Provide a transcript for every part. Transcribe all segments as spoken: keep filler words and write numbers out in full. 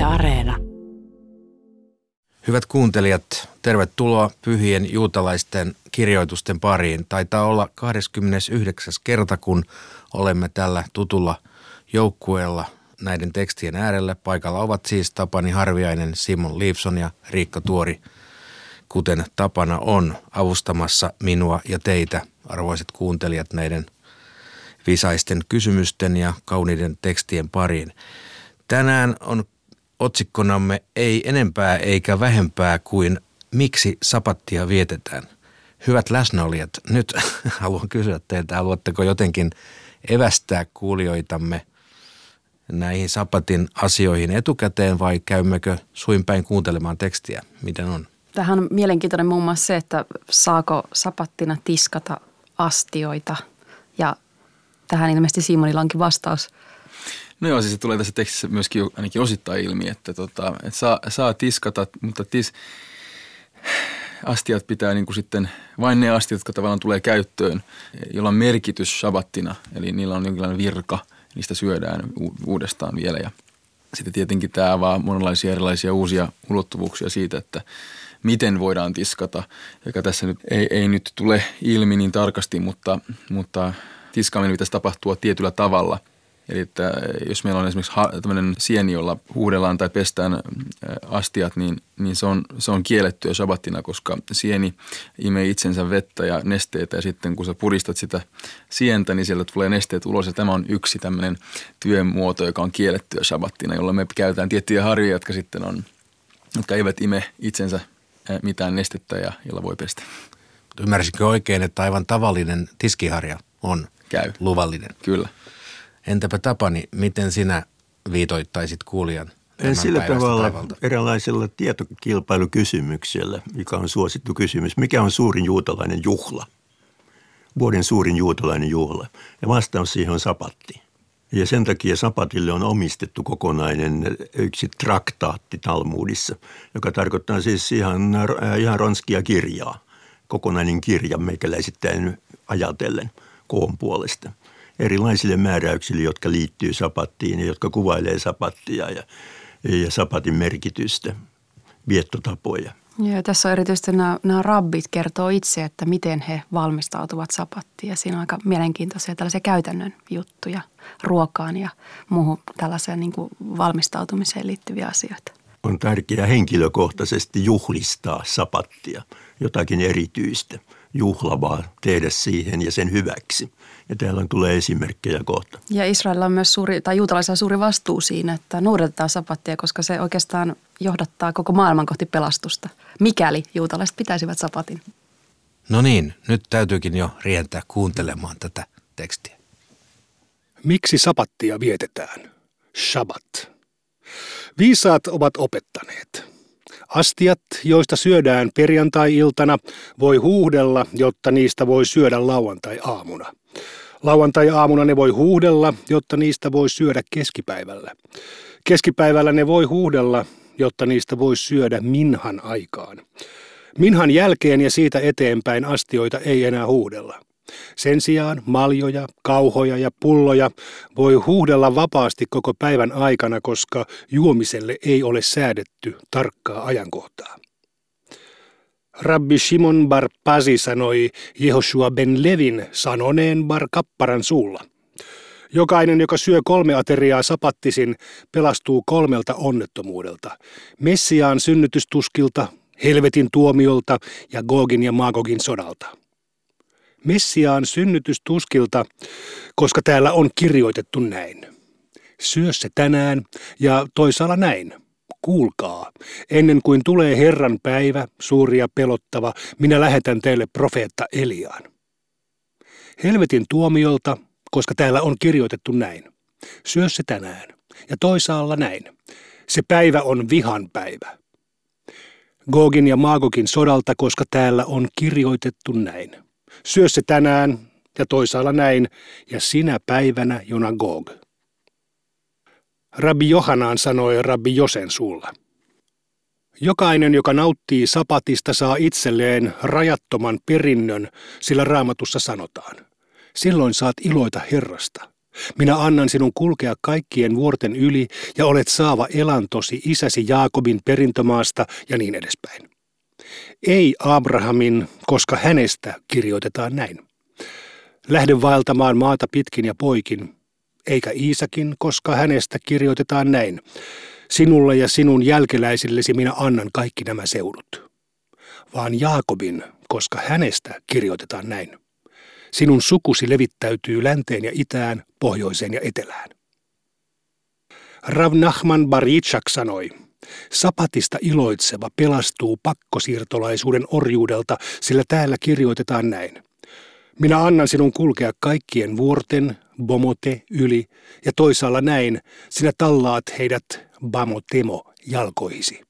Areena. Hyvät kuuntelijat, tervetuloa pyhien juutalaisten kirjoitusten pariin. Taitaa olla kahdeskymmenesyhdeksäs kerta, kun olemme tällä tutulla joukkueella näiden tekstien äärellä. Paikalla ovat siis Tapani Harviainen, Simon Leifson ja Riikka Tuori, kuten tapana on, avustamassa minua ja teitä, arvoiset kuuntelijat, näiden visaisten kysymysten ja kauniiden tekstien pariin. Tänään on otsikkonamme ei enempää eikä vähempää kuin miksi sapattia vietetään. Hyvät läsnäolijat, nyt haluan kysyä teiltä, haluatteko jotenkin evästää kuulijoitamme näihin sapatin asioihin etukäteen vai käymmekö suinpäin kuuntelemaan tekstiä? Miten on? Tähän on mielenkiintoinen muun muassa se, että saako sapattina tiskata astioita, ja tähän ilmeisesti Simonilla onkin vastaus. No joo, siis se tulee tässä tekstissä myöskin ainakin osittain ilmi, että, tota, että saa, saa tiskata, mutta tis, astiat pitää niin kuin sitten, vain ne astiat, jotka tavallaan tulee käyttöön, jolla on merkitys sabattina, eli niillä on jonkinlainen virka, niistä syödään uudestaan vielä. Ja sitten tietenkin tämä avaa monenlaisia erilaisia uusia ulottuvuuksia siitä, että miten voidaan tiskata, joka tässä nyt ei, ei nyt tule ilmi niin tarkasti, mutta, mutta tiskaaminen pitäisi tapahtua tietyllä tavalla. Eli että jos meillä on esimerkiksi tämmöinen sieni, jolla huuhdellaan tai pestään astiat, niin, niin se, on, se on kiellettyä sabattina, koska sieni imee itsensä vettä ja nesteitä, ja sitten kun sä puristat sitä sientä, niin sieltä tulee nesteet ulos, ja tämä on yksi tämmöinen työmuoto, joka on kiellettyä sabattina, jolla me käytetään tiettyjä harjoja, jotka sitten on, jotka eivät ime itsensä mitään nestettä ja jolla voi pestä. Ymmärsikö oikein, että aivan tavallinen tiskiharja on Käy. luvallinen? Kyllä. Entäpä Tapani, miten sinä viitoittaisit kuulijan tämän sillä tavalla taivalta? Eräänlaisella tietokilpailukysymyksellä, mikä on suosittu kysymys. Mikä on suurin juutalainen juhla? Vuoden suurin juutalainen juhla. Ja vastaus siihen on sapatti. Ja sen takia sapatille on omistettu kokonainen yksi traktaatti Talmudissa, joka tarkoittaa siis ihan, ihan ronskia kirjaa. Kokonainen kirja meikäläisittäin ajatellen koon puolesta. Erilaisille määräyksille, jotka liittyy sapattiin ja jotka kuvailee sapattia ja, ja sapatin merkitystä, viettotapoja. Ja tässä on erityisesti nämä, nämä rabbit kertoo itse, että miten he valmistautuvat sapattiin. Ja siinä on aika mielenkiintoisia tällaisia käytännön juttuja ruokaan ja muuhun tällaiseen niin kuin valmistautumiseen liittyviä asioita. On tärkeää henkilökohtaisesti juhlistaa sapattia, jotakin erityistä, juhlavaa tehdä siihen ja sen hyväksi. Ja täällä tulee esimerkkejä kohta. Ja Israelilla on myös suuri, tai juutalaisilla suuri vastuu siinä, että noudatetaan sapattia, koska se oikeastaan johdattaa koko maailman kohti pelastusta, mikäli juutalaiset pitäisivät sapatin. No niin, nyt täytyykin jo rientää kuuntelemaan tätä tekstiä. Miksi sapattia vietetään? Shabbat. Viisaat ovat opettaneet. Astiat, joista syödään perjantai-iltana, voi huuhdella, jotta niistä voi syödä lauantai-aamuna. Lauantai-aamuna ne voi huuhdella, jotta niistä voi syödä keskipäivällä. Keskipäivällä ne voi huuhdella, jotta niistä voi syödä minhan aikaan. Minhan jälkeen ja siitä eteenpäin astioita ei enää huuhdella. Sen sijaan maljoja, kauhoja ja pulloja voi huuhdella vapaasti koko päivän aikana, koska juomiselle ei ole säädetty tarkkaa ajankohtaa. Rabbi Shimon bar Pazi sanoi Jehoshua ben Levin sanoneen bar Kapparan suulla. Jokainen, joka syö kolme ateriaa sapattisin, pelastuu kolmelta onnettomuudelta. Messiaan synnytystuskilta, helvetin tuomiolta ja Gogin ja Magogin sodalta. Messiaan synnytystuskilta, koska täällä on kirjoitettu näin. Syö se tänään ja toisaalla näin. Kuulkaa, ennen kuin tulee Herran päivä, suuri ja pelottava, minä lähetän teille profeetta Eliaan. Helvetin tuomiolta, koska täällä on kirjoitettu näin. Syö se tänään ja toisaalla näin. Se päivä on vihan päivä. Gogin ja Magogin sodalta, koska täällä on kirjoitettu näin. Syö se tänään ja toisaalla näin, ja sinä päivänä, jona Gog. Rabbi Johanan sanoi Rabbi Josen suulla. Jokainen, joka nauttii sapatista, saa itselleen rajattoman perinnön, sillä Raamatussa sanotaan. Silloin saat iloita Herrasta. Minä annan sinun kulkea kaikkien vuorten yli ja olet saava elantosi isäsi Jaakobin perintömaasta ja niin edespäin. Ei Abrahamin, koska hänestä kirjoitetaan näin. Lähde vaeltamaan maata pitkin ja poikin, eikä Iisakin, koska hänestä kirjoitetaan näin. Sinulle ja sinun jälkeläisillesi minä annan kaikki nämä seudut. Vaan Jaakobin, koska hänestä kirjoitetaan näin. Sinun sukusi levittäytyy länteen ja itään, pohjoiseen ja etelään. Rav Nachman bar Yitzhak sanoi, sapatista iloitseva pelastuu pakkosiirtolaisuuden orjuudelta, sillä täällä kirjoitetaan näin. Minä annan sinun kulkea kaikkien vuorten, bomote, yli, ja toisaalla näin, sinä tallaat heidät bamotemo jalkoihisi.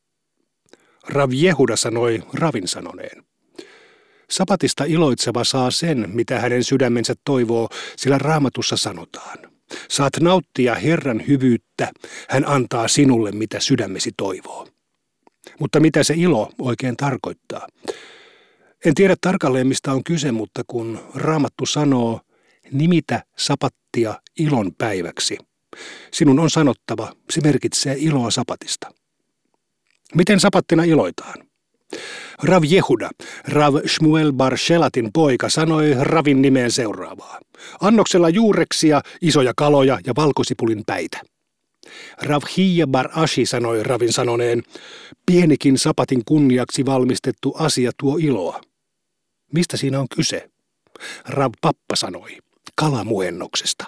Rav Jehuda sanoi Ravin sanoneen. Sapatista iloitseva saa sen, mitä hänen sydämensä toivoo, sillä Raamatussa sanotaan. Saat nauttia Herran hyvyyttä, hän antaa sinulle, mitä sydämesi toivoo. Mutta mitä se ilo oikein tarkoittaa? En tiedä tarkalleen, mistä on kyse, mutta kun Raamattu sanoo, nimitä sapattia ilon päiväksi, sinun on sanottava, se merkitsee iloa sapatista. Miten sapattina iloitaan? Rav Jehuda, Rav Shmuel bar Shelatin poika, sanoi Ravin nimeen seuraavaa. Annoksella juureksia, isoja kaloja ja valkosipulin päitä. Rav Hia bar Ashi sanoi Ravin sanoneen, pienikin sapatin kunniaksi valmistettu asia tuo iloa. Mistä siinä on kyse? Rav Pappa sanoi, kalamuennoksesta.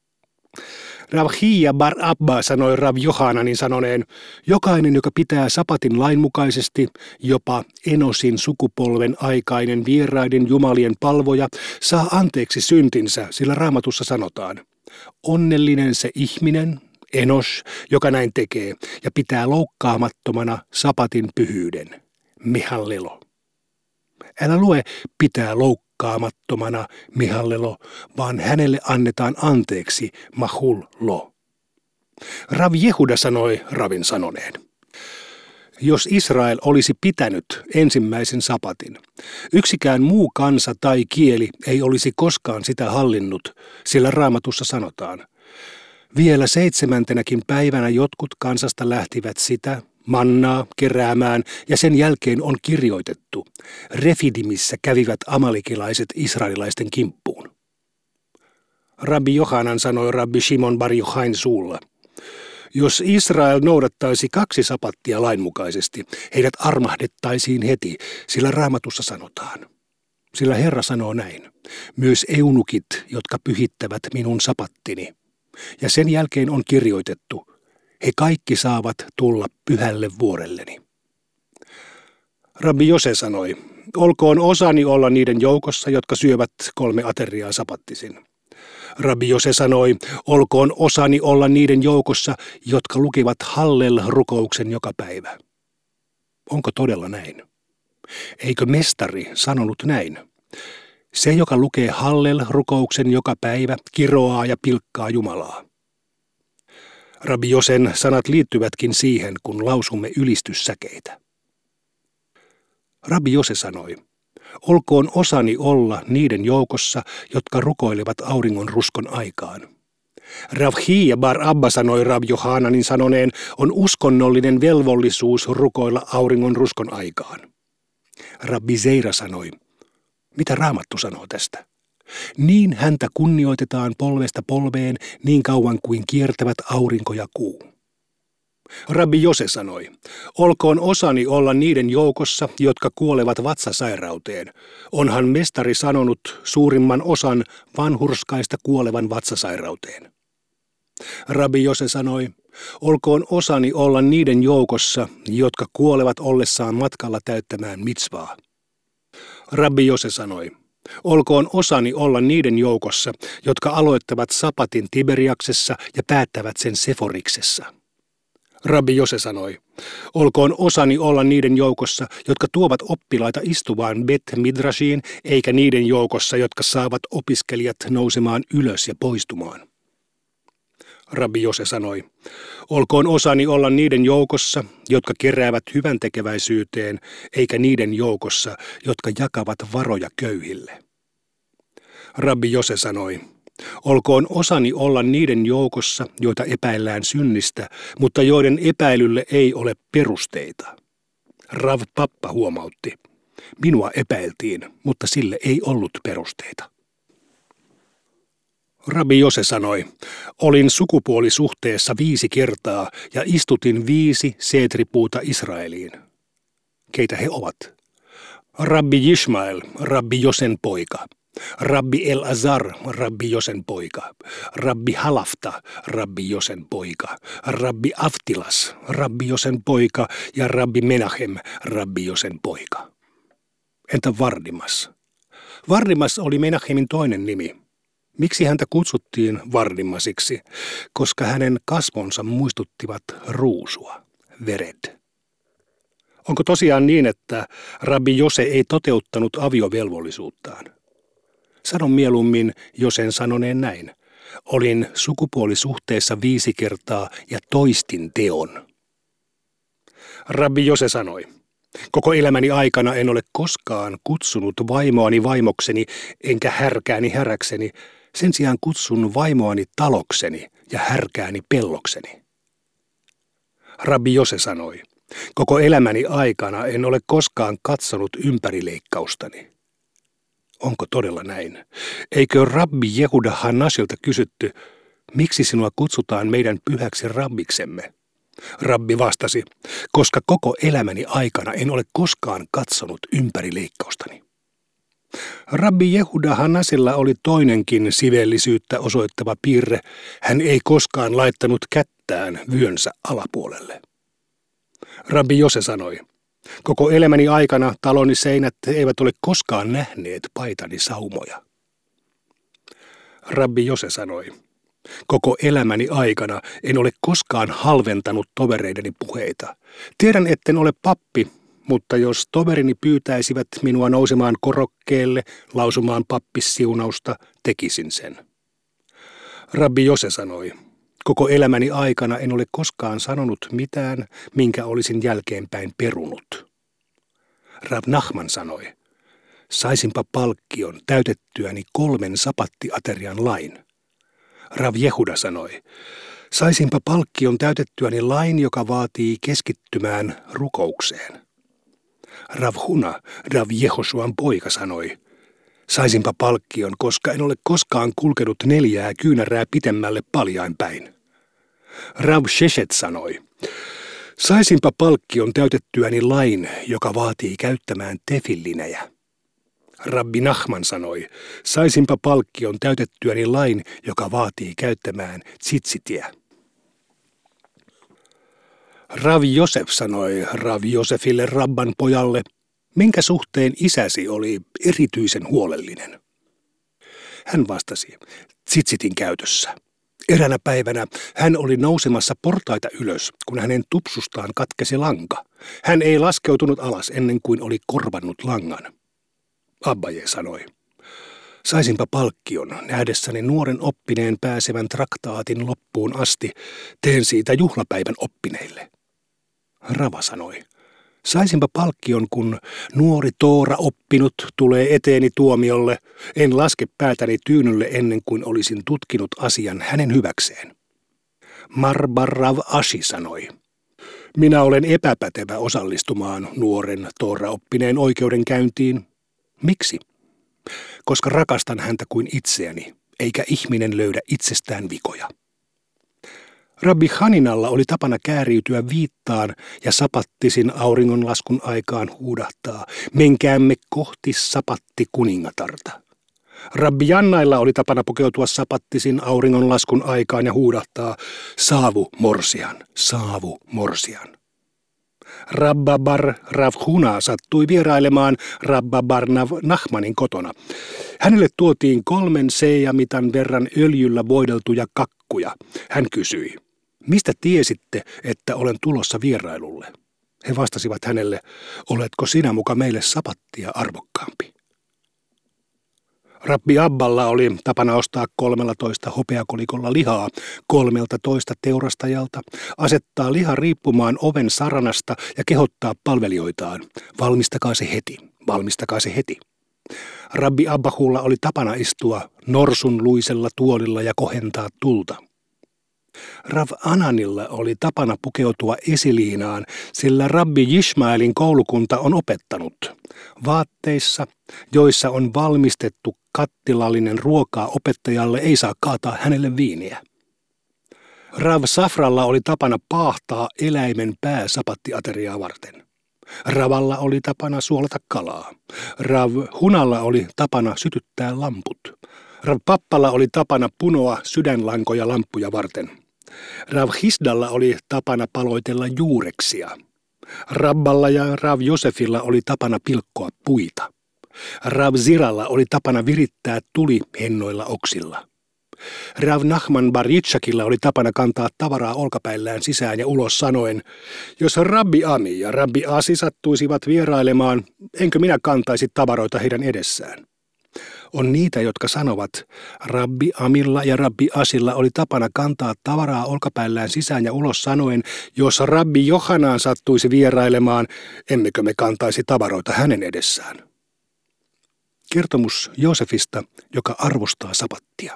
Rav Hia bar Abba sanoi Rav Johananin sanoneen, jokainen, joka pitää sapatin lainmukaisesti, jopa Enosin sukupolven aikainen vieraiden jumalien palvoja, saa anteeksi syntinsä, sillä Raamatussa sanotaan, onnellinen se ihminen, Enos, joka näin tekee, ja pitää loukkaamattomana sapatin pyhyyden, mihallelo. Älä lue pitää loukkaamattomana, mihallelo, vaan hänelle annetaan anteeksi, mahul lo. Rav Jehuda sanoi Ravin sanoneen. Jos Israel olisi pitänyt ensimmäisen sapatin, yksikään muu kansa tai kieli ei olisi koskaan sitä hallinnut, sillä Raamatussa sanotaan. Vielä seitsemäntenäkin päivänä jotkut kansasta lähtivät sitä, mannaa, keräämään, ja sen jälkeen on kirjoitettu. Refidimissä kävivät amalikilaiset israelilaisten kimppuun. Rabbi Johanan sanoi Rabbi Shimon bar Jochain suulla. Jos Israel noudattaisi kaksi sapattia lainmukaisesti, heidät armahdettaisiin heti, sillä Raamatussa sanotaan. Sillä Herra sanoo näin, myös eunukit, jotka pyhittävät minun sapattini. Ja sen jälkeen on kirjoitettu, he kaikki saavat tulla pyhälle vuorelleni. Rabbi Jose sanoi, olkoon osani olla niiden joukossa, jotka syövät kolme ateriaa sapattisin. Rabbi Jose sanoi, olkoon osani olla niiden joukossa, jotka lukivat Hallel-rukouksen joka päivä. Onko todella näin? Eikö mestari sanonut näin? Se, joka lukee Hallel-rukouksen joka päivä, kiroaa ja pilkkaa Jumalaa. Rabbi Josen sanat liittyvätkin siihen, kun lausumme ylistyssäkeitä. Rabbi Jose sanoi, olkoon osani olla niiden joukossa, jotka rukoilevat auringon ruskon aikaan. Rav Hia bar Abba sanoi Rav Johananin sanoneen, on uskonnollinen velvollisuus rukoilla auringon ruskon aikaan. Rabbi Zeira sanoi, mitä Raamattu sanoo tästä? Niin häntä kunnioitetaan polvesta polveen niin kauan kuin kiertävät aurinko ja kuu. Rabbi Jose sanoi, olkoon osani olla niiden joukossa, jotka kuolevat vatsasairauteen. Onhan mestari sanonut suurimman osan vanhurskaista kuolevan vatsasairauteen. Rabbi Jose sanoi, olkoon osani olla niiden joukossa, jotka kuolevat ollessaan matkalla täyttämään mitsvaa. Rabbi Jose sanoi, olkoon osani olla niiden joukossa, jotka aloittavat sapatin Tiberiaksessa ja päättävät sen Seforiksessa. Rabbi Jose sanoi, olkoon osani olla niiden joukossa, jotka tuovat oppilaita istuvaan Bet Midrashiin, eikä niiden joukossa, jotka saavat opiskelijat nousemaan ylös ja poistumaan. Rabbi Jose sanoi, olkoon osani olla niiden joukossa, jotka keräävät hyvän tekeväisyyteen, eikä niiden joukossa, jotka jakavat varoja köyhille. Rabbi Jose sanoi, Olkoon osani olla niiden joukossa, joita epäillään synnistä, mutta joiden epäilylle ei ole perusteita. Rav Pappa huomautti. Minua epäiltiin, mutta sille ei ollut perusteita. Rabbi Jose sanoi, olin sukupuolisuhteessa viisi kertaa ja istutin viisi seetripuuta Israeliin. Keitä he ovat? Rabbi Ishmael, Rabbi Josen poika. Rabbi El-Azar, Rabbi Josen poika. Rabbi Halafta, Rabbi Josen poika. Rabbi Aftilas, Rabbi Josen poika ja Rabbi Menachem, Rabbi Josen poika. Entä Vardimas? Vardimas oli Menachemin toinen nimi. Miksi häntä kutsuttiin Vardimasiksi? Koska hänen kasvonsa muistuttivat ruusua, vered. Onko tosiaan niin, että Rabbi Jose ei toteuttanut aviovelvollisuuttaan? Sanon mieluummin Josen sanoneen näin. Olin sukupuolisuhteessa viisi kertaa ja toistin teon. Rabbi Jose sanoi, koko elämäni aikana en ole koskaan kutsunut vaimoani vaimokseni enkä härkääni häräkseni, sen sijaan kutsun vaimoani talokseni ja härkääni pellokseni. Rabbi Jose sanoi, koko elämäni aikana en ole koskaan katsonut ympärileikkaustani. Onko todella näin? Eikö Rabbi Jehuda Hanasilta kysytty, miksi sinua kutsutaan meidän pyhäksi rabbiksemme? Rabbi vastasi, koska koko elämäni aikana en ole koskaan katsonut ympärileikkaustani. Rabbi Jehuda Hanasilla oli toinenkin siveellisyyttä osoittava piirre. Hän ei koskaan laittanut kättään vyönsä alapuolelle. Rabbi Jose sanoi, koko elämäni aikana taloni seinät eivät ole koskaan nähneet paitani saumoja. Rabbi Jose sanoi, koko elämäni aikana en ole koskaan halventanut tovereideni puheita. Tiedän, etten ole pappi, mutta jos toverini pyytäisivät minua nousemaan korokkeelle lausumaan pappissiunausta, tekisin sen. Rabbi Jose sanoi, koko elämäni aikana en ole koskaan sanonut mitään, minkä olisin jälkeenpäin perunut. Rav Nachman sanoi, saisinpa palkkion täytettyäni kolmen sapattiaterian lain. Rav Jehuda sanoi, saisinpa palkkion täytettyäni lain, joka vaatii keskittymään rukoukseen. Rav Huna, Rav Jehoshuan poika, sanoi, saisinpa palkkion, koska en ole koskaan kulkenut neljää kyynärää pitemmälle paljain päin. Rav Sheshet sanoi, saisinpa palkkion täytettyäni lain, joka vaatii käyttämään tefillinejä. Rabbi Nachman sanoi, saisinpa palkkion täytettyäni lain, joka vaatii käyttämään tsitsitiä. Rav Josef sanoi Rav Josefille Rabban pojalle, minkä suhteen isäsi oli erityisen huolellinen. Hän vastasi, tsitsitin käytössä. Eräänä päivänä hän oli nousemassa portaita ylös, kun hänen tupsustaan katkesi lanka. Hän ei laskeutunut alas ennen kuin oli korvannut langan. Abbaje sanoi, saisinpa palkkion nähdessäni nuoren oppineen pääsevän traktaatin loppuun asti, teen siitä juhlapäivän oppineille. Rava sanoi, saisinpa palkkion, kun nuori Toora oppinut tulee eteeni tuomiolle, en laske päätäni tyynylle ennen kuin olisin tutkinut asian hänen hyväkseen. Marbar Rav Ashi sanoi, minä olen epäpätevä osallistumaan nuoren Toora oppineen oikeudenkäyntiin. Miksi? Koska rakastan häntä kuin itseäni, eikä ihminen löydä itsestään vikoja. Rabbi Haninalla oli tapana kääriytyä viittaan ja sapattisin auringonlaskun aikaan huudahtaa, menkäämme kohti sapatti kuningatarta. Rabbi Jannailla oli tapana pukeutua sapattisin auringonlaskun aikaan ja huudahtaa, saavu morsian, saavu morsian. Rabba Bar Rav Huna sattui vierailemaan Rabba Bar Nachmanin kotona. Hänelle tuotiin kolmen seijamitan verran öljyllä voideltuja kakkuja. Hän kysyi, mistä tiesitte, että olen tulossa vierailulle? He vastasivat hänelle, oletko sinä muka meille sapattia arvokkaampi? Rabbi Abballa oli tapana ostaa kolmellatoista hopeakolikolla lihaa kolmelta toista teurastajalta, asettaa liha riippumaan oven saranasta ja kehottaa palvelijoitaan, valmistakaa se heti, valmistakaa se heti. Rabbi Abbahulla oli tapana istua norsun luisella tuolilla ja kohentaa tulta. Rav Ananilla oli tapana pukeutua esiliinaan, sillä Rabbi Jishmaelin koulukunta on opettanut vaatteissa, joissa on valmistettu kattilallinen ruokaa opettajalle, ei saa kaataa hänelle viiniä. Rav Safralla oli tapana paahtaa eläimen pää sapattiateriaa varten. Ravalla oli tapana suolata kalaa. Rav Hunalla oli tapana sytyttää lamput. Rav Pappalla oli tapana punoa sydänlankoja lamppuja varten. Rav Hisdalla oli tapana paloitella juureksia. Rabballa ja Rav Josefilla oli tapana pilkkoa puita. Rav Ziralla oli tapana virittää tuli hennoilla oksilla. Rav Nachman bar Yitzhakilla oli tapana kantaa tavaraa olkapäillään sisään ja ulos sanoen, jos Rabbi Ami ja Rabbi Asi sattuisivat vierailemaan, enkö minä kantaisi tavaroita heidän edessään. On niitä, jotka sanovat, Rabbi Amilla ja Rabbi Asilla oli tapana kantaa tavaraa olkapäillään sisään ja ulos sanoen, jos Rabbi Johanaan sattuisi vierailemaan, emmekö me kantaisi tavaroita hänen edessään. Kertomus Joosefista, joka arvostaa sapattia.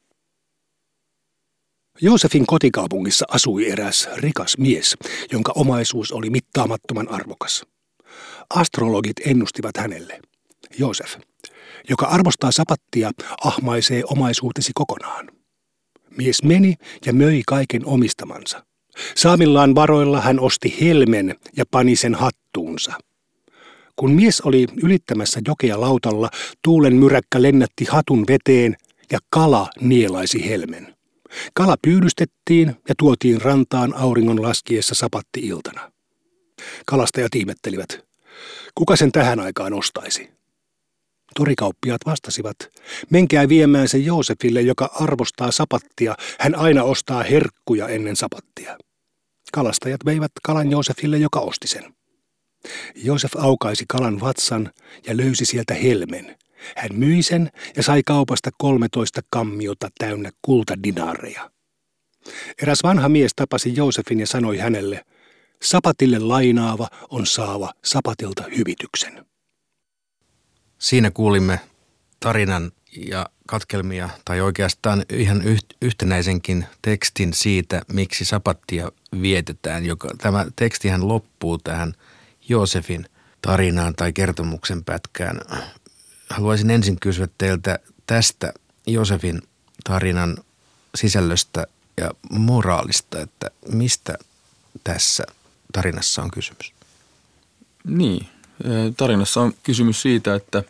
Joosefin kotikaupungissa asui eräs rikas mies, jonka omaisuus oli mittaamattoman arvokas. Astrologit ennustivat hänelle. Joosef, joka arvostaa sapattia, ahmaisee omaisuutesi kokonaan. Mies meni ja möi kaiken omistamansa. Saamillaan varoilla hän osti helmen ja pani sen hattuunsa. Kun mies oli ylittämässä jokea lautalla, tuulen myräkkä lennätti hatun veteen ja kala nielaisi helmen. Kala pyydystettiin ja tuotiin rantaan auringon laskiessa sapatti-iltana. Kalastajat ihmettelivät, kuka sen tähän aikaan ostaisi? Torikauppiaat vastasivat, menkää viemään se Joosefille, joka arvostaa sapattia, hän aina ostaa herkkuja ennen sapattia. Kalastajat veivät kalan Joosefille, joka osti sen. Joosef aukaisi kalan vatsan ja löysi sieltä helmen. Hän myi sen ja sai kaupasta kolmetoista kammiota täynnä kultadinaareja. Eräs vanha mies tapasi Joosefin ja sanoi hänelle, sapatille lainaava on saava sapatilta hyvityksen. Siinä kuulimme tarinan ja katkelmia, tai oikeastaan ihan yhtenäisenkin tekstin siitä, miksi sapattia vietetään. Joka, tämä tekstihän loppuu tähän Joosefin tarinaan tai kertomuksen pätkään. Haluaisin ensin kysyä teiltä tästä Joosefin tarinan sisällöstä ja moraalista, että mistä tässä tarinassa on kysymys? Niin, tarinassa on kysymys siitä, että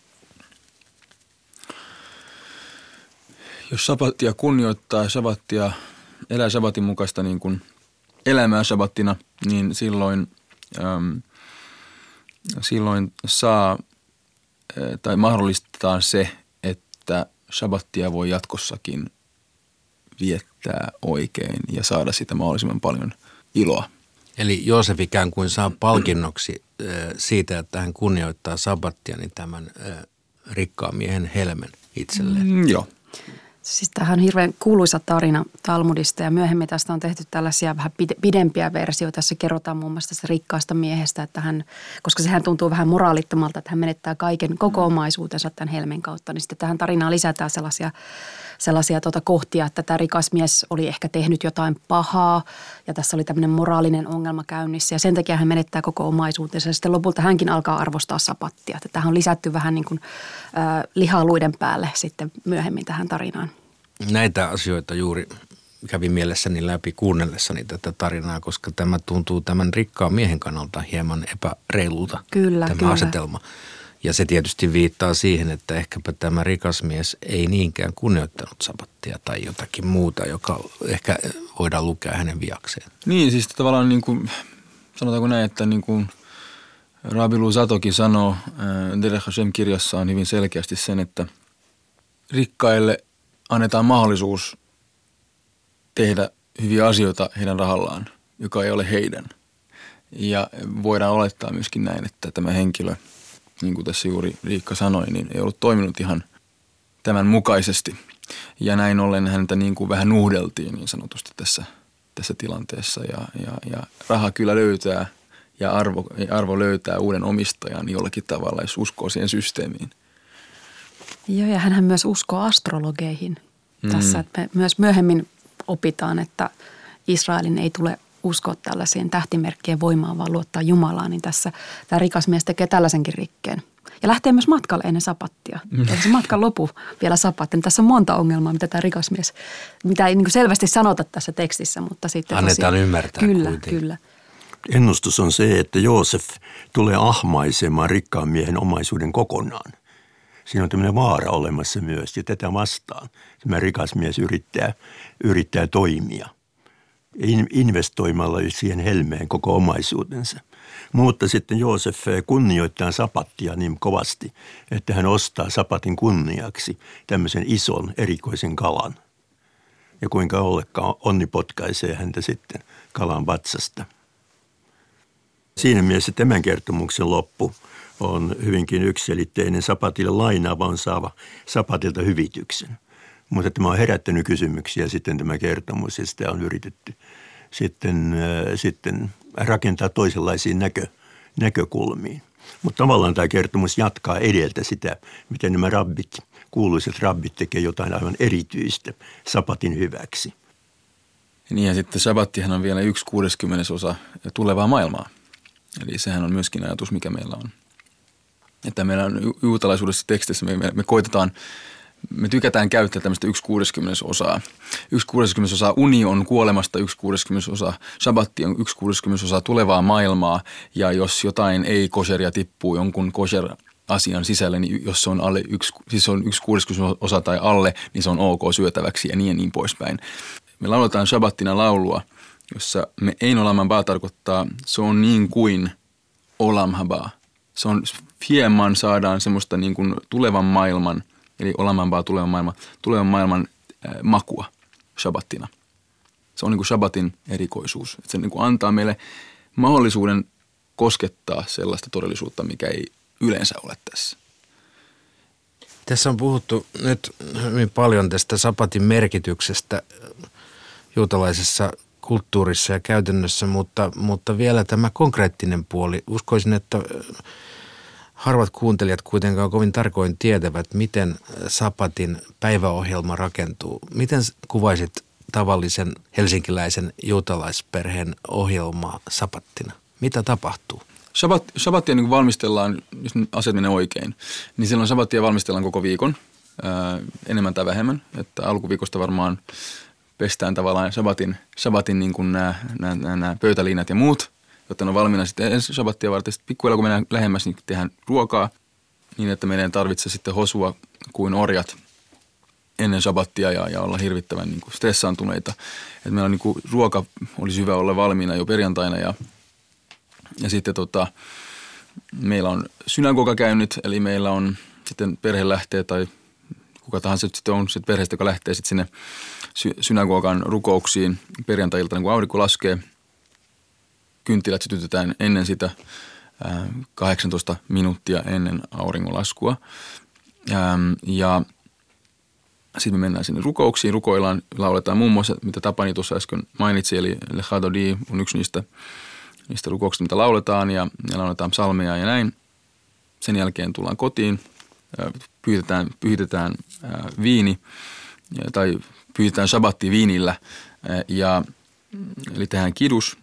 jos sapattia kunnioittaa, sapattia elää sabatin mukaista niin kuin elämää sabattina, niin silloin, äm, silloin saa tai mahdollistetaan se, että sabattia voi jatkossakin viettää oikein ja saada sitä mahdollisimman paljon iloa. Eli Joosef ikään kuin saa palkinnoksi siitä, että hän kunnioittaa sabattia, niin tämän rikkaan miehen helmen itselleen. Mm, joo. Siis tämähän on hirveän kuuluisa tarina Talmudista ja myöhemmin tästä on tehty tällaisia vähän pidempiä versioita. Tässä kerrotaan muun muassa tästä rikkaasta miehestä, että hän, koska sehän tuntuu vähän moraalittomalta, että hän menettää kaiken koko omaisuutensa tämän helmen kautta. Niin sitten tähän tarinaan lisätään sellaisia, sellaisia tuota kohtia, että tämä rikas mies oli ehkä tehnyt jotain pahaa ja tässä oli tämmöinen moraalinen ongelma käynnissä ja sen takia hän menettää koko omaisuutensa. Ja sitten lopulta hänkin alkaa arvostaa sapattia. Että tähän on lisätty vähän niin kuin äh, lihaa luiden päälle sitten myöhemmin tähän tarinaan. Näitä asioita juuri kävi mielessäni läpi kuunnellessani tätä tarinaa, koska tämä tuntuu tämän rikkaan miehen kannalta hieman epäreilulta, kyllä, tämä kyllä. asetelma. Ja se tietysti viittaa siihen, että ehkäpä tämä rikas mies ei niinkään kunnioittanut sabattia tai jotakin muuta, joka ehkä voidaan lukea hänen viakseen. Niin, siis tavallaan niin kuin, sanotaanko näin, että niin kuin Rabbi Luzatokin sanoo Derech Hashem-kirjassaan hyvin selkeästi sen, että rikkaille annetaan mahdollisuus tehdä hyviä asioita heidän rahallaan, joka ei ole heidän. Ja voidaan olettaa myöskin näin, että tämä henkilö, niin kuin tässä juuri Riikka sanoi, niin ei ollut toiminut ihan tämän mukaisesti. Ja näin ollen häntä niin kuin vähän nuhdeltiin niin sanotusti tässä, tässä tilanteessa. Ja, ja, ja raha kyllä löytää ja arvo, arvo löytää uuden omistajan jollakin tavalla, jos uskoo siihen systeemiin. Joo, ja hänhän myös uskoo astrologeihin mm. tässä. Että me myös myöhemmin opitaan, että Israelin ei tule uskoa tällaisiin tähtimerkkien voimaan, vaan luottaa Jumalaan. Niin tässä tämä rikas mies tekee tällaisenkin rikkeen. Ja lähtee myös matkalle ennen sapattia. Mm. Ja se matkan lopu vielä sapatti. Niin tässä on monta ongelmaa, mitä tämä rikas mies, mitä ei niin kuin selvästi sanota tässä tekstissä, mutta sitten annetaan tosiaan, ymmärtää kyllä, kuitenkin. Kyllä. Ennustus on se, että Joosef tulee ahmaisemaan rikkaan miehen omaisuuden kokonaan. Siinä on tämmöinen vaara olemassa myös, ja tätä vastaan tämä rikas mies yrittää, yrittää toimia investoimalla siihen helmeen koko omaisuutensa. Mutta sitten Joosef kunnioittaa sapattia niin kovasti, että hän ostaa sapatin kunniaksi tämmöisen ison erikoisen kalan. Ja kuinka ollekaan onni potkaisee häntä sitten kalan vatsasta. Siinä mielessä tämän kertomuksen loppu on hyvinkin yksiselitteinen. Sapatille lainaava on saava sapatilta hyvityksen. Mutta tämä on herättänyt kysymyksiä sitten tämä kertomus ja sitä on yritetty sitten, äh, sitten rakentaa toisenlaisiin näkö, näkökulmiin. Mutta tavallaan tämä kertomus jatkaa edeltä sitä, miten nämä rabbit, kuuluiset rabbit tekee jotain aivan erityistä sapatin hyväksi. Niin ja sitten sabattihan on vielä yksi kuudeskymmenesosa tulevaa maailmaa. Eli sehän on myöskin ajatus, mikä meillä on. Että meillä on juutalaisuudessa tekstissä, me, me, me koitetaan, me tykätään käyttää tämmöistä yksi kuudeskymmenesosaa. Yksi kuudeskymmenesosaa uni on kuolemasta, yksi kuudeskymmenesosa sabatti on yksi kuudeskymmenesosaa tulevaa maailmaa. Ja jos jotain ei kosheria tippuu jonkun kosher asian sisälle, niin jos se on alle yksi, siis on yksi kuudeskymmenesosa tai alle, niin se on ok syötäväksi ja niin ja niin poispäin. Me lauletaan sabbattina laulua, jossa me ein olam haba tarkoittaa, se on niin kuin olam haba. Se on hieman saadaan semmoista niin kuin tulevan maailman, eli olam haba tulevan maailman, tulevan maailman äh, makua shabbattina. Se on niin kuin shabbatin erikoisuus. Että se niin kuin antaa meille mahdollisuuden koskettaa sellaista todellisuutta, mikä ei yleensä ole tässä. Tässä on puhuttu nyt hyvin paljon tästä sabatin merkityksestä juutalaisessa kulttuurissa ja käytännössä, mutta, mutta vielä tämä konkreettinen puoli. Uskoisin, että harvat kuuntelijat kuitenkaan kovin tarkoin tietävät, miten sabatin päiväohjelma rakentuu. Miten kuvaisit tavallisen helsinkiläisen juutalaisperheen ohjelmaa sabattina? Mitä tapahtuu? Shabbat, shabbatia niin valmistellaan, jos asiat menee oikein, niin silloin shabbatia valmistellaan koko viikon, ää, enemmän tai vähemmän. Että alkuviikosta varmaan pestään tavallaan shabbatin, shabbatin niin kuin nämä, nämä, nämä pöytäliinat ja muut, jotta ne on valmiina sitten ensi shabbatia varten. Sitten pikkuilla kun mennään lähemmäs, niin tehdään ruokaa niin, että meidän tarvitsee sitten hosua kuin orjat ennen shabbatia ja, ja olla hirvittävän niin kuin stressaantuneita. Että meillä on niin kuin, ruoka olisi hyvä olla valmiina jo perjantaina ja Ja sitten tota, meillä on synagogakäynnit, eli meillä on sitten perhe lähtee tai kuka tahansa sitten on sitten perheestä, joka lähtee sitten sinne sy- synagogan rukouksiin perjantai-iltana, kun aurinko laskee. Kynttilät sytytetään ennen sitä ää, kahdeksantoista minuuttia ennen auringonlaskua. Ää, ja sitten me mennään sinne rukouksiin, rukoillaan, lauletaan muun muassa, mitä Tapani tuossa äsken mainitsi, eli Lecha Dodi on yksi niistä niistä rukouksista, mitä lauletaan ja, ja lauletaan psalmeja ja näin. Sen jälkeen tullaan kotiin, pyhitetään, pyhitetään ää, viini tai pyhitetään shabbatti viinillä ja eli tehdään kidus.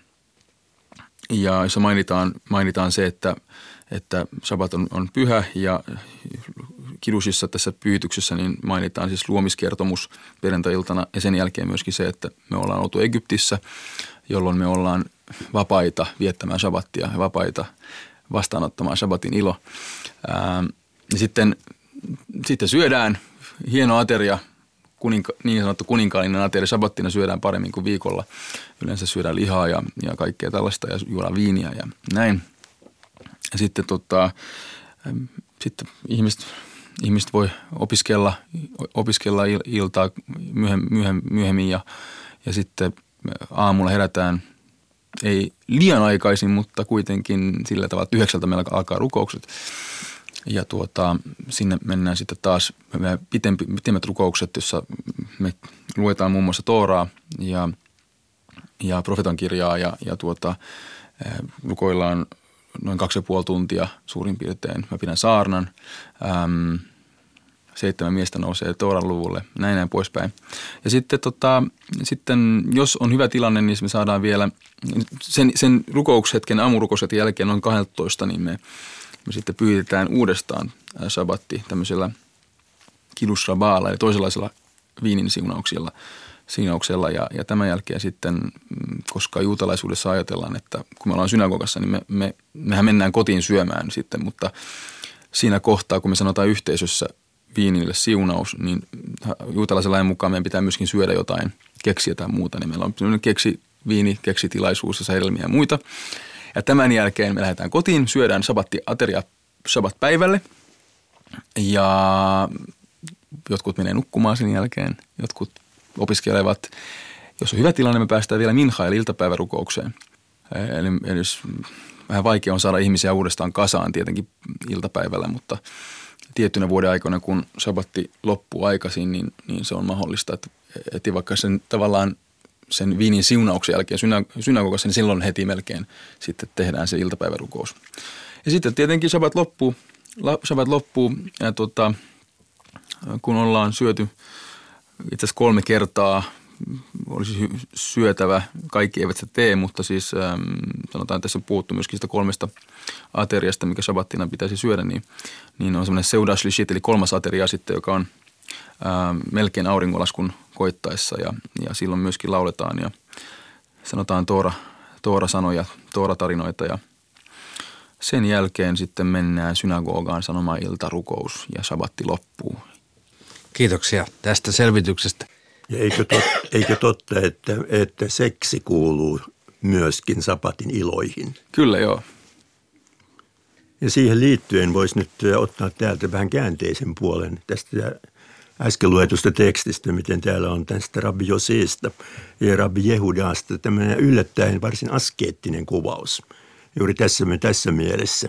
Ja jossa mainitaan, mainitaan se, että, että shabbat on, on pyhä ja kidusissa tässä pyhityksessä niin mainitaan siis luomiskertomus perjantai-iltana ja sen jälkeen myöskin se, että me ollaan oltu Egyptissä, jolloin me ollaan vapaita viettämään shabbattia ja vapaita vastaanottamaan shabbatin ilo. Ää, ja sitten, sitten syödään hieno ateria, kuninka, niin sanottu kuninkaallinen ateria. Shabbattina syödään paremmin kuin viikolla. Yleensä syödään lihaa ja, ja kaikkea tällaista ja juodaan viiniä ja näin. Ja sitten, tota, sitten ihmiset, ihmiset voi opiskella, opiskella iltaa myöhemmin, myöhemmin ja, ja sitten aamulla herätään ei liian aikaisin, mutta kuitenkin sillä tavalla, että yhdeksältä meillä alkaa rukoukset. Ja tuota, sinne mennään sitten taas pitempi, pitemmät rukoukset, jossa me luetaan muun muassa Tooraa ja, ja profeetan kirjaa ja, ja tuota, rukoillaan noin kaksi ja puoli tuntia suurin piirtein. Mä pidän saarnan. Ähm, seitsemän miestä nousee Tooran luvulle, näin näin poispäin. Ja sitten, tota, sitten jos on hyvä tilanne, niin me saadaan vielä sen, sen rukoushetken, aamurukoushetken jälkeen noin kaksitoista, niin me, me sitten pyytetään uudestaan sabatti tämmöisellä kiddush rabbahalla, eli toisenlaisella viinin siunauksella. siunauksella ja, ja tämän jälkeen sitten, koska juutalaisuudessa ajatellaan, että kun me ollaan synagogassa, niin me, me, mehän mennään kotiin syömään sitten, mutta siinä kohtaa, kun me sanotaan yhteisössä viinille siunaus, niin juutalaisen lain mukaan meidän pitää myöskin syödä jotain keksiä tai muuta, niin meillä on keksi, viini, keksitilaisuus, jossa hedelmiä ja muita. Ja tämän jälkeen me lähdetään kotiin, syödään sabatti ateria sabat päivälle ja jotkut menee nukkumaan sen jälkeen, jotkut opiskelevat. Jos on hyvä tilanne, me päästään vielä minha eli iltapäivärukoukseen. Eli, eli vähän vaikea on saada ihmisiä uudestaan kasaan tietenkin iltapäivällä, mutta tiettynä vuoden aikana, kun sabatti loppuu aikaisin, niin, niin se on mahdollista, että, että vaikka sen tavallaan sen viinin siunauksen jälkeen synagogassa, niin silloin heti melkein sitten tehdään se iltapäivärukous. Ja sitten tietenkin sabat loppuu, sabat loppuu ja tota, kun ollaan syöty itse asiassa kolme kertaa, olisi syötävä, kaikki eivät sitä tee, mutta siis ähm, sanotaan, että tässä on puhuttu myöskin sitä kolmesta ateriasta, mikä sabattina pitäisi syödä, niin, niin on semmoinen seuda shlishit, eli kolmas ateria sitten, joka on ähm, melkein auringonlaskun koittaessa ja, ja silloin myöskin lauletaan ja sanotaan toora, toora-sanoja, toora-tarinoita ja sen jälkeen sitten mennään synagogaan sanomaan iltarukous ja sabatti loppuu. Kiitoksia tästä selvityksestä. Ja eikö, tot, eikö totta, että, että seksi kuuluu myöskin sapatin iloihin? Kyllä, joo. Ja siihen liittyen voisi nyt ottaa täältä vähän käänteisen puolen tästä äsken luetusta tekstistä, miten täällä on tästä Rabbi Joseesta ja Rabbi Jehudasta tämmöinen yllättäen varsin askeettinen kuvaus juuri tässä, tässä mielessä.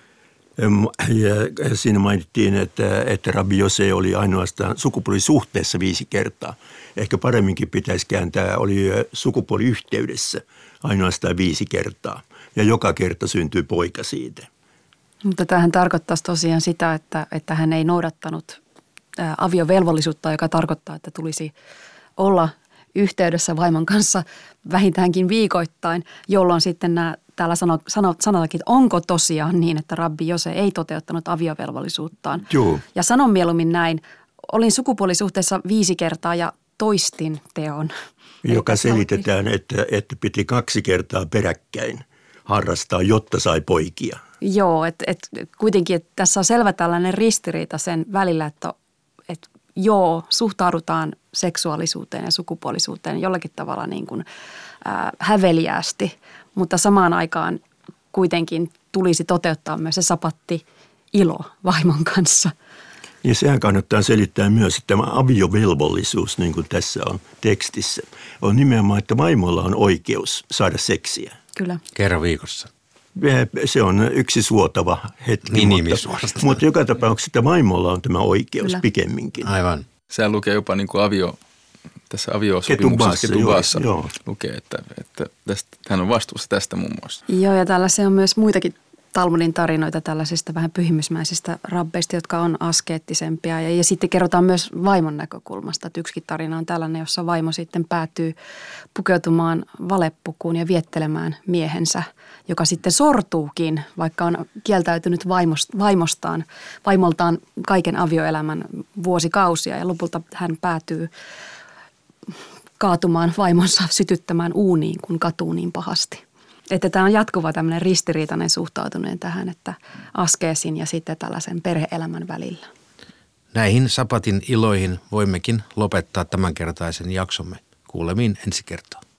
Ja siinä mainittiin, että, että Rabbi Jose oli ainoastaan sukupuolisuhteessa viisi kertaa. Ehkä paremminkin pitäisi kääntää, oli sukupuoliyhteydessä ainoastaan viisi kertaa. Ja joka kerta syntyi poika siitä. Mutta tämähän tarkoittaisi tosiaan sitä, että, että hän ei noudattanut ää, aviovelvollisuutta, joka tarkoittaa, että tulisi olla yhteydessä vaimon kanssa vähintäänkin viikoittain, jolloin sitten nämä täällä sanotaankin, että onko tosiaan niin, että Rabbi Jose ei toteuttanut aviovelvollisuuttaan. Joo. Ja sanon mieluummin näin, olin sukupuolisuhteessa viisi kertaa ja toistin teon. Joka selitetään, että, että piti kaksi kertaa peräkkäin harrastaa, jotta sai poikia. Joo, että et, kuitenkin että tässä on selvä tällainen ristiriita sen välillä, että et, joo, suhtaudutaan seksuaalisuuteen ja sukupuolisuuteen jollakin tavalla niin kuin äh, häveliäästi, mutta samaan aikaan kuitenkin tulisi toteuttaa myös se sapatti ilo vaimon kanssa. Ja sehän kannattaa selittää myös, että tämä aviovelvollisuus, niin kuin tässä on tekstissä, on nimenomaan, että vaimolla on oikeus saada seksiä. Kyllä. Kerran viikossa. Se on yksi suotava hetki, mutta, mutta joka tapauksessa vaimolla on tämä oikeus Kyllä. pikemminkin. Aivan. Sehän lukee jopa niin kuin avio, tässä aviosopimuksessa Ketubassa lukee, että, että tästä, hän on vastuussa tästä muun muassa. Joo, ja tällaisia on myös muitakin Talmudin tarinoita tällaisista vähän pyhimysmäisistä rabbeista, jotka on askeettisempia. Ja, ja sitten kerrotaan myös vaimon näkökulmasta, että yksikin tarina on tällainen, jossa vaimo sitten päätyy pukeutumaan valeppukuun ja viettelemään miehensä, joka sitten sortuukin, vaikka on kieltäytynyt vaimostaan, vaimoltaan kaiken avioelämän vuosikausia. Ja lopulta hän päätyy kaatumaan vaimonsa sytyttämään uuniin, kun katuu niin pahasti. Että tämä on jatkuva tämmöinen ristiriitainen suhtautuminen tähän, että askeesin ja sitten tällaisen perhe-elämän välillä. Näihin sapatin iloihin voimmekin lopettaa tämänkertaisen jaksomme. Kuulemiin ensi kertaa.